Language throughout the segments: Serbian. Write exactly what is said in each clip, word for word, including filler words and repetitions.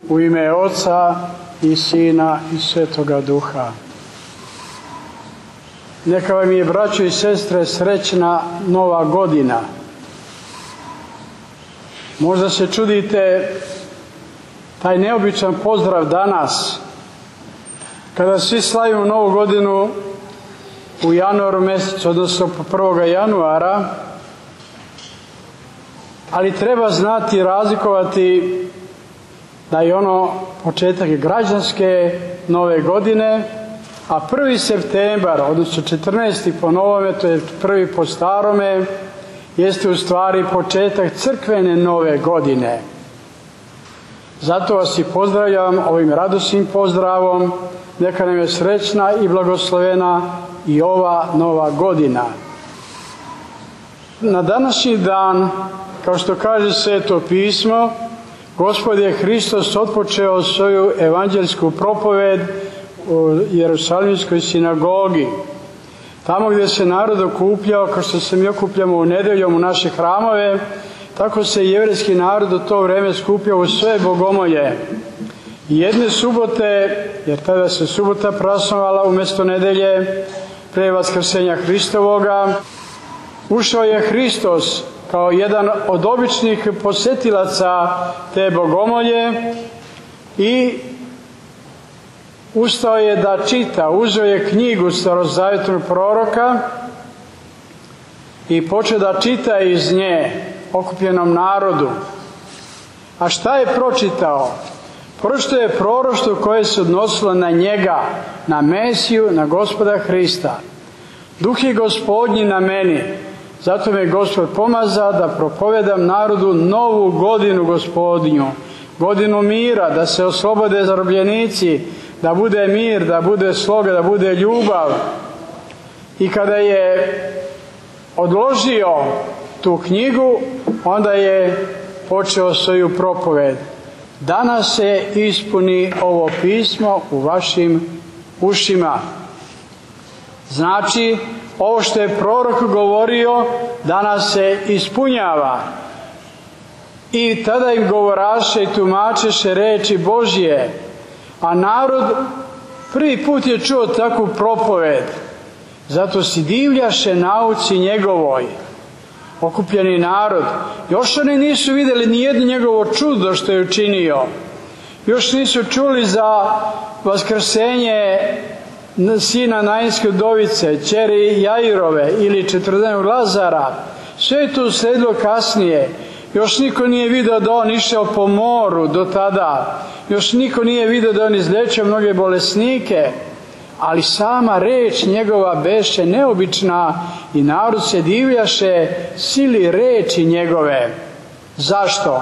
U ime Oca i Sina i Svetoga Duha. Neka vam je, braćo i sestre, srećna nova godina. Možda se čudite taj neobičan pozdrav danas, kada svi slavimo novu godinu u januaru mjesecu, odnosno prvog januara, ali treba znati i razlikovati da je ono početak građanske nove godine, a prvi septembar, odnosno četrnaesti po novome, to je prvi po starome, jeste u stvari početak crkvene nove godine. Zato vas i pozdravljam ovim radosnim pozdravom, neka nam je srećna i blagoslovena i ova nova godina. Na današnji dan, kao što kaže Sveto pismo, Gospod je Hristos otpočeo svoju evanđelsku propoved u Jerusalimskoj sinagogi. Tamo gdje se narod okupljao, kao što se mi okupljamo u nedeljom u naše hramove, tako se i jevrejski narod u to vrijeme skupljao u sve bogomolje. I jedne subote, jer tada se subota praznovala umjesto nedelje, prije vaskrsenja Hristovoga, ušao je Hristos kao jedan od običnih posjetilaca te bogomolje i ustao je da čita, uzeo je knjigu starozavjetnog proroka i počeo da čita iz nje okupljenom narodu. A šta je pročitao? Pročitao je proroštvo koje se odnosilo na njega, na Mesiju, na Gospoda Hrista. Duh je Gospodnji na meni, zato me Gospod pomaza da propovedam narodu novu godinu Gospodnju, godinu mira, da se oslobode zarobljenici, da bude mir, da bude sloga, da bude ljubav. I kada je odložio tu knjigu, onda je počeo svoju propoved. Danas se ispuni ovo pismo u vašim ušima. Znači, ovo što je prorok govorio, danas se ispunjava. I tada im govoraše i tumačeše reči Božje, a narod prvi put je čuo takvu propoved, zato si divljaše nauci njegovoj. Okupljeni narod, još oni nisu vidjeli ni jedno njegovo čudo što je učinio, još nisu čuli za vaskrsenje sina Nainske udovice, ćeri Jairove ili četrdenog Lazara. Sve je to usledilo kasnije. Još niko nije vidio da on išao po moru do tada, još niko nije vidio da on izlječio mnoge bolesnike, ali sama reč njegova beše neobična i narod se divljaše sili reči njegove. Zašto?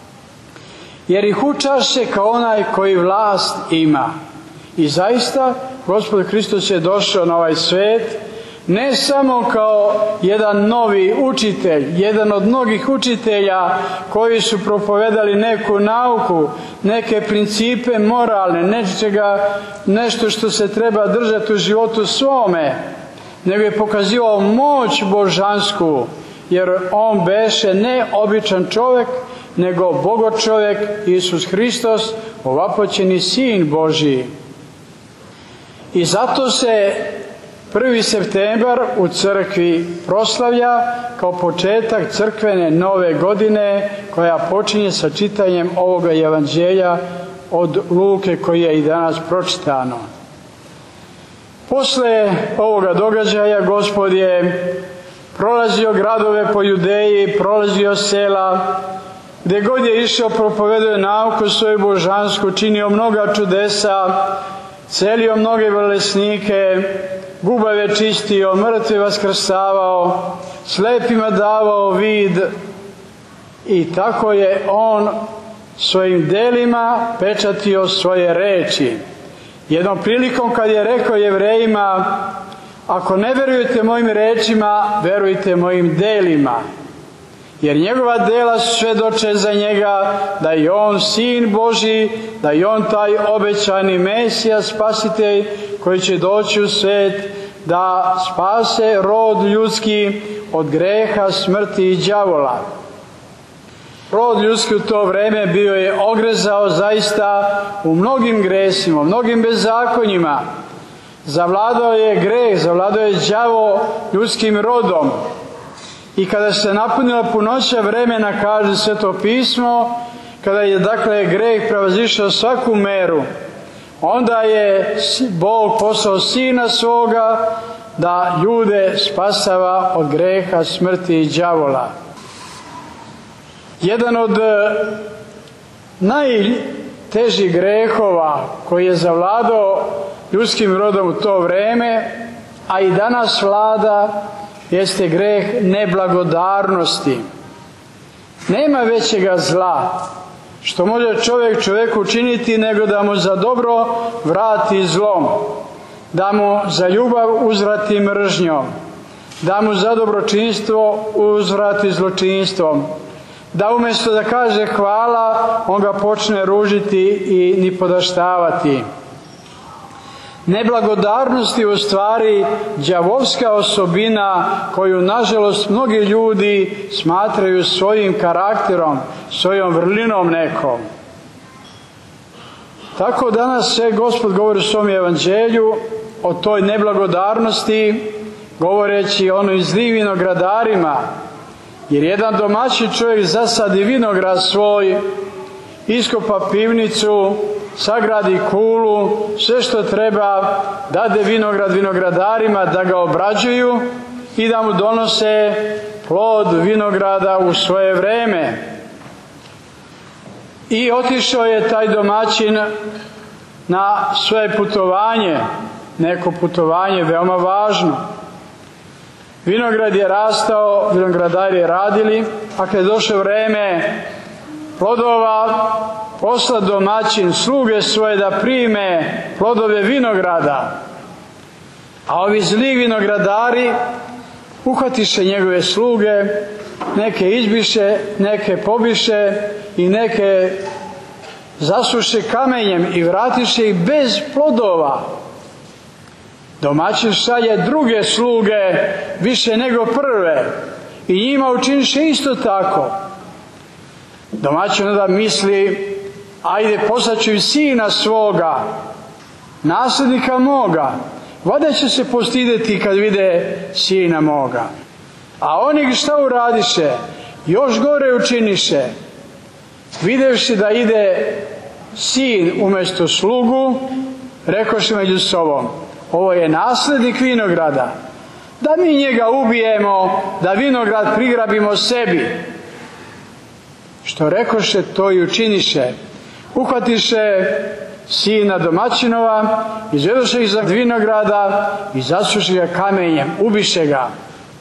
Jer ih učaše kao onaj koji vlast ima. I zaista, Gospod Hristos je došao na ovaj svet ne samo kao jedan novi učitelj, jedan od mnogih učitelja koji su propovedali neku nauku, neke principe moralne, nečega, nešto što se treba držati u životu svome, nego je pokazivao moć božansku, jer on beše ne običan čovjek, nego bogočovjek, Isus Hristos, ovapoćeni Sin Božji. I zato se prvi septembar u crkvi proslavlja kao početak crkvene nove godine koja počinje sa čitanjem ovoga evanđelja od Luke koji je i danas pročitano. Posle ovoga događaja Gospod je prolazio gradove po Judeji, prolazio sela, gdje god je išao propovedao je nauku svoju božansku, činio mnoga čudesa, celio mnoge bolesnike, gubave čistio, mrtve vaskrsavao, slepima davao vid i tako je on svojim delima pečatio svoje reči. Jednom prilikom kad je rekao Jevrejima, ako ne verujete mojim rečima, verujte mojim delima. Jer njegova dela svedoče za njega da je on Sin Božji, da je on taj obećani Mesija, spasitelj koji će doći u svet da spase rod ljudski od greha, smrti i đavola. Rod ljudski u to vreme bio je ogrezao zaista u mnogim gresima, u mnogim bezakonjima. Zavladao je greh, zavladao je đavo ljudskim rodom. I kada se napunila punoća vremena, kaže Sveto pismo, kada je dakle greh prevazišao svaku meru, onda je Bog poslao Sina svoga da ljude spasava od greha, smrti i đavola. Jedan od najtežih grehova koji je zavladao ljudskim rodom u to vreme, a i danas vlada, jeste greh neblagodarnosti. Nema većega zla što može čovjek čovjeku učiniti nego da mu za dobro vrati zlom, da mu za ljubav uzvrati mržnjom, da mu za dobročinstvo uzvrati zločinstvom, da umjesto da kaže hvala, on ga počne ružiti i nipodaštavati. Neblagodarnost je u stvari đavolska osobina koju, nažalost, mnogi ljudi smatraju svojim karakterom, svojom vrlinom nekom. Tako danas se Gospod govori u svom evanđelju o toj neblagodarnosti, govoreći o onoj zlim vinogradarima, jer jedan domaćin čovjek zasadi vinograd svoj, iskopa pivnicu, sagradi kulu, sve što treba, dade vinograd vinogradarima da ga obrađuju i da mu donose plod vinograda u svoje vreme. I otišao je taj domaćin na svoje putovanje, neko putovanje veoma važno. Vinograd je rastao, vinogradari je radili, a kad je došlo vreme plodova, posla domaćin sluge svoje da prime plodove vinograda. A ovi zli vinogradari uhvatiše njegove sluge, neke izbiše, neke pobiše i neke zasuše kamenjem i vratiše ih bez plodova. Domaćin šalje druge sluge više nego prve i njima učiniše isto tako. Domaćin onda misli, ajde poslaću i sina svoga, nasljednika moga, valjda će se postideti kad vide sina moga. A oni šta uradiše? Još gore učiniše. Videvši da ide sin umjesto slugu, rekoše među sobom, ovo je nasljednik vinograda, da mi njega ubijemo, da vinograd prigrabimo sebi. Što rekoše, to i učiniše. Uhvatiše sina domaćinova, izvedoše ih za vinograda i zasuše ga kamenjem, ubiše ga.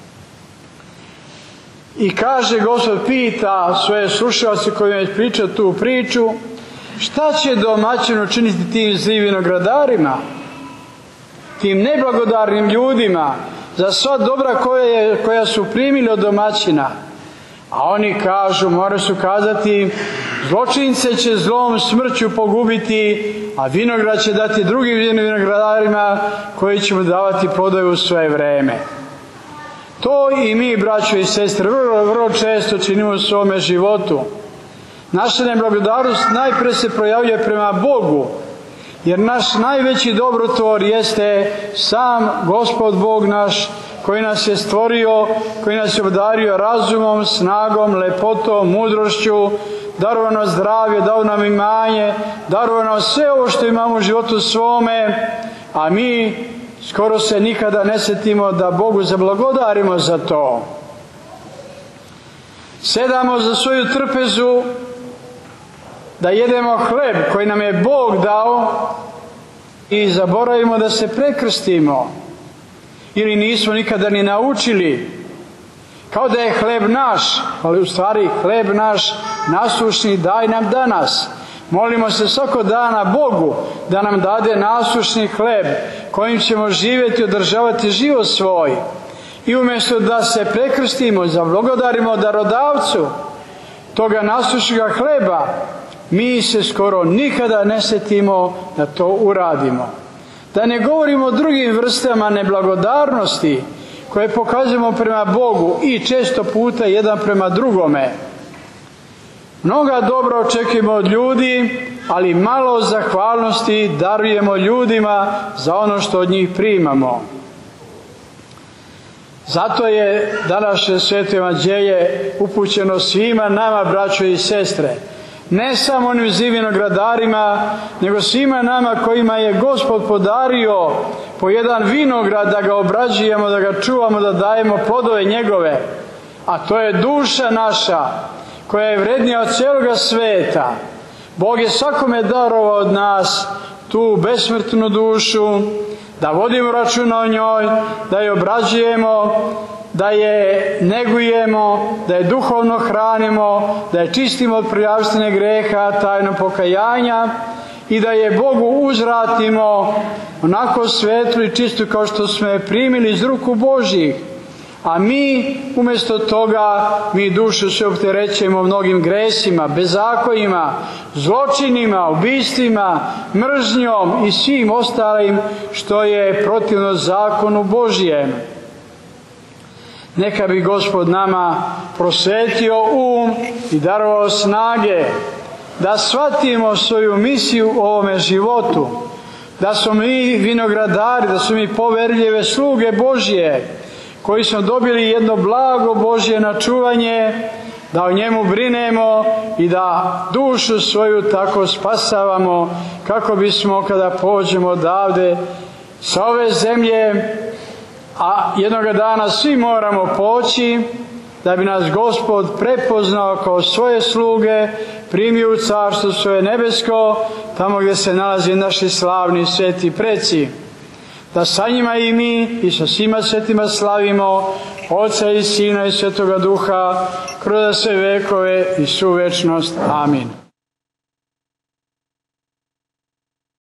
I kaže, Gospod pita svoje slušalce koji je pričao tu priču, šta će domaćin učiniti tim zlim vinogradarima, tim neblagodarnim ljudima, za sva dobra koje, koja su primili od domaćina? A oni kažu, moraju su kazati, zločince će zlom smrću pogubiti, a vinograd će dati drugim vinogradarima koji će mu davati plodove u svoje vreme. To i mi, braćo i sestre, vrlo, vrlo često činimo u svome životu. Naša neblagodarnost najpre se projavljuje prema Bogu, jer naš najveći dobrotvor jeste sam Gospod Bog naš, koji nas je stvorio, koji nas je obdario razumom, snagom, lepotom, mudrošću, darovao nam zdravlje, dao nam imanje, darovao nam sve ovo što imamo u životu svome, a mi skoro se nikada ne sjetimo da Bogu zablagodarimo za to. Sedamo za svoju trpezu da jedemo hleb koji nam je Bog dao i zaboravimo da se prekrstimo. Ili nismo nikada ni naučili. Kao da je hleb naš, ali u stvari hleb naš nasušni daj nam danas. Molimo se svako dana Bogu da nam dade nasušni hleb kojim ćemo živjeti i održavati život svoj. I umjesto da se prekrstimo, zablagodarimo darodavcu toga nasušnog hleba, mi se skoro nikada ne sjetimo da to uradimo. Da ne govorimo o drugim vrstama neblagodarnosti koje pokazujemo prema Bogu i često puta jedan prema drugome. Mnoga dobra očekujemo od ljudi, ali malo zahvalnosti darujemo ljudima za ono što od njih primamo. Zato je današnje sveto evanđelje upućeno svima nama, braćo i sestre, ne samo onim vinogradarima, nego svima nama kojima je Gospod podario po jedan vinograd da ga obrađujemo, da ga čuvamo, da dajemo plodove njegove, a to je duša naša, koja je vrednija od cijeloga sveta. Bog je svakome darovao od nas tu besmrtnu dušu, da vodimo računa o njoj, da je obrađujemo, da je negujemo, da je duhovno hranimo, da je čistimo od prljavštine greha, tajno pokajanja i da je Bogu uzvratimo onako svetlu i čistu kao što smo je primili iz ruku Božjih. A mi umjesto toga, mi dušu se opterećujemo mnogim gresima, bezzakonjima, zločinima, ubistvima, mržnjom i svim ostalim što je protivno zakonu Božjem. Neka bi Gospod nama prosvetio um i darovao snage da shvatimo svoju misiju u ovome životu, da smo mi vinogradari, da smo mi poverljive sluge Božje, koji smo dobili jedno blago Božje na čuvanje, da o njemu brinemo i da dušu svoju tako spasavamo, kako bismo kada pođemo odavde sa ove zemlje, a jednoga dana svi moramo poći, da bi nas Gospod prepoznao kao svoje sluge, primio u carstvo svoje nebesko, tamo gdje se nalazi naši slavni sveti preci. Da sa njima i mi i sa svima svetima slavimo Oca i Sina i Svetoga Duha kroz sve vekove i svu večnost. Amin.